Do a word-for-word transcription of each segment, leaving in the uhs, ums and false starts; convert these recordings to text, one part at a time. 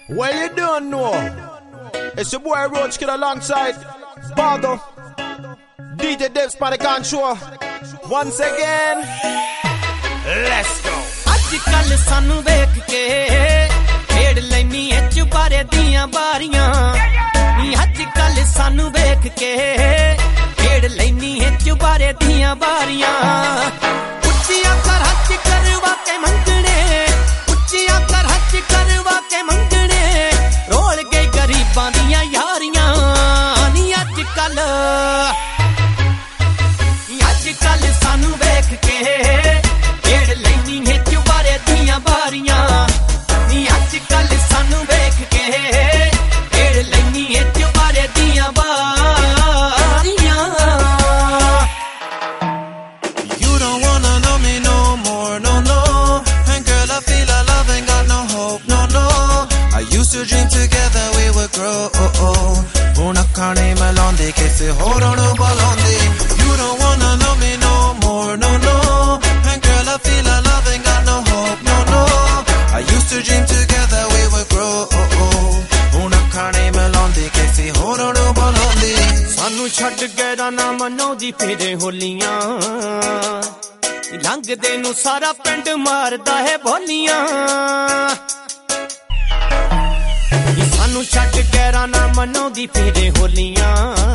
Well, you don't know. It's your boy Roach Kid alongside Bardo, D J Devs for the control. Once again, let's go. ਅੱਜ-ਕੱਲ ਸਾਨੂੰ ਵੇਖ ਕੇ ਖੇਡ ਲੈਨੀ ਐ ਚੁਬਾਰੇ ਦੀਆਂ ਬਾਰੀਆਂ ਨੀ ਅੱਜ-ਕੱਲ ਸਾਨੂੰ ਵੇਖ ਕੇ ਖੇਡ ਲੈਨੀ ਐ ਚੁਬਾਰੇ ਦੀਆਂ ਬਾਰੀਆਂ ਉੱਚੀਆਂ ਘਰਾਂ 'ਚ ਕਰਵਾ ਕੇ ਮੰਗਣੇ ਉੱਚੀਆਂ ਘਰਾਂ 'ਚ ਕਰਵਾ ਕੇ ਮੰਗਣੇ ਰੋਲ ਗਏ ਗਰੀਬਾਂ ਦੀਆਂ ਯਾਰੀਆਂ ਨੀ ਅੱਜ-ਕੱਲ ਅੱਜ-ਕੱਲ ਸਾਨੂੰ ਵੇਖ ਕੇ ਖੇਡ ਲੈਨੀ ਐ ਚੁਬਾਰੇ ਦੀਆਂ ਬਾਰੀਆਂ ਨੀ ਅੱਜ-ਕੱਲ ਸਾਨੂੰ ਵੇਖ ਕੇ ਖੇਡ ਲੈਨੀ ਐ ਚੁਬਾਰੇ ਦੀਆਂ ਬਾਰੀਆਂ You don't wanna know me no more, no, no. And girl, I feel our love ain't got no hope, no, no. I used to dream together we would grow, oh, oh. Una carne melonde che se horono balonde. You don't wanna know me no more, no, no. And girl, I feel our love ain't got no hope, no, no. I used to dream together we would grow, oh, oh. Una carne melonde che se horono balonde. ਸਾਨੂੰ ਛੱਡ ਗੈਰਾਂ ਨਾ ਮਨਾਉਂਦੀ ਫੇਰੇ ਹੋਲੀਆਂ ਲੰਘਦੇ ਨੂੰ ਸਾਰਾ ਪਿੰਡ ਮਾਰਦਾ ਹੈ ਬੋਲੀਆਂ ਸਾਨੂੰ ਛੱਡ ਗੈਰਾਂ ਨਾ ਮਨਾਉਂਦੀ ਫੇਰੇ ਹੋਲੀਆਂ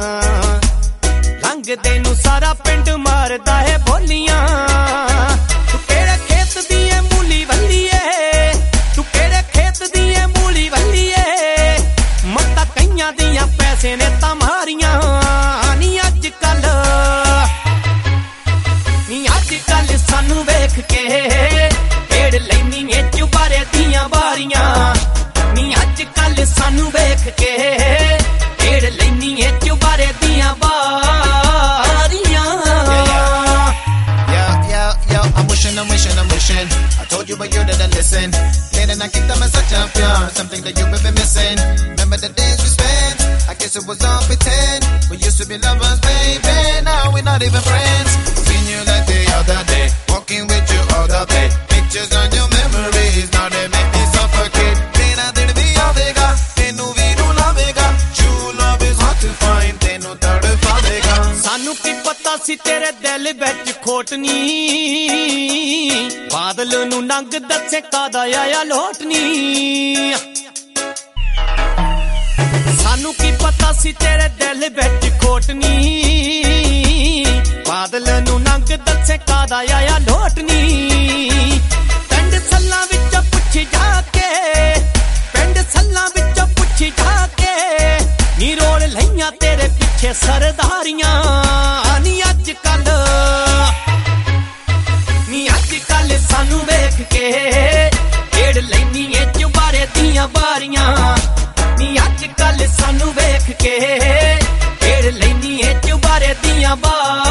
ਲੰਘਦੇ ਨੂੰ ਸਾਰਾ ਪਿੰਡ ਮਾਰਦਾ ਹੈ ਬੋਲੀਆਂ ਤੂੰ ਕਿਹੜੇ ਖੇਤ ਦੀ ਏ ਮੂਲੀ ਵੱਲੀਏ ਤੂੰ ਕਿਹੜੇ ਖੇਤ ਦੀ ਏ ਮੂਲੀ ਵੱਲੀਏ ਮੱਤਾ ਕਈਆਂ ਦੀਆਂ ਪੈਸੇ ਨੇ ਤਾਂ ਮਾਰੀਆਂ ਨੀ ਅੱਜ-ਕੱਲ ਨੀ ਅੱਜ-ਕੱਲ ਸਾਨੂੰ ਵੇਖ ਕੇ ਖੇਡ ਲੈਨੀ ਏ ਚੁਬਾਰੇ ਦੀਆਂ ਬਾਰੀਆਂ ਨੀ ਅੱਜ-ਕੱਲ ਸਾਨੂੰ ਵੇਖ ਕੇ ਖੇਡ ਲੈਨੀ ਏ ਚੁਬਾਰੇ ਦੀਆਂ ਬਾਰੀਆਂ Yo, yo, yo, I'm wishing, I'm wishing, I'm wishing I told you but you didn't listen Late and I kicked them as a champion Something that you've been missing Remember the days we spent I guess it was all pretend We used to be lovers, baby Now we're not even friends Seen you like the other day Walking with you all the day Pictures on your memories Now they make me suffocate Tera dil bhi aavega Tenu bhi rulavega True love is hard to find Tenu tadpavega ਸਾਨੂੰ ਕੀ ਪਤਾ ਸੀ ਤੇਰੇ ਦਿਲ ਵਿੱਚ ਖੋਟ ਨੀ ਬਾਦਲ ਨੂੰ ਨੰਗ ਦੱਸੇ ਕਾਦਾ ਆਇਆ ਲੋਟ ਨੀ ਸਾਨੂੰ ਕੀ ਪਤਾ ਸੀ ਤੇਰੇ ਦਿਲ ਵਿੱਚ ਖੋਟ ਨੀ ਬਾਦਲ ਨੂੰ ਨੰਗ ਦੱਸੇ ਕਾਦਾ ਆਇਆ ਲੋਟ ਨੀ ਪਿੰਡ ਸੱਲਾਂ ਵਿੱਚ ਪੁੱਛ ਜਾ ਕੇ ਪਿੰਡ ਸੱਲਾਂ ਵਿੱਚ ਪੁੱਛ ਜਾ ਕੇ ਨੀ ਰੋਲ ਲਈਆਂ ਤੇਰੇ ਪਿੱਛੇ ਸਰਦਾਰੀਆਂ ਨੀ ਅੱਜ-ਕੱਲ ਨੀ ਅੱਜ-ਕੱਲ ਸਾਨੂੰ ਵੇਖ ਕੇ ਖੇਡ ਲੈਨੀ ਏ ਚੁਬਾਰੇ ਦੀਆਂ ਬਾਰੀਆਂ ਨੀ ਅੱਜ-ਕੱਲ ਸਾਨੂੰ ਵੇਖ ਕੇ ਖੇਡ ਲੈਨੀ ਏ ਚੁਬਾਰੇ ਦੀਆਂ ਬਾਰੀਆਂ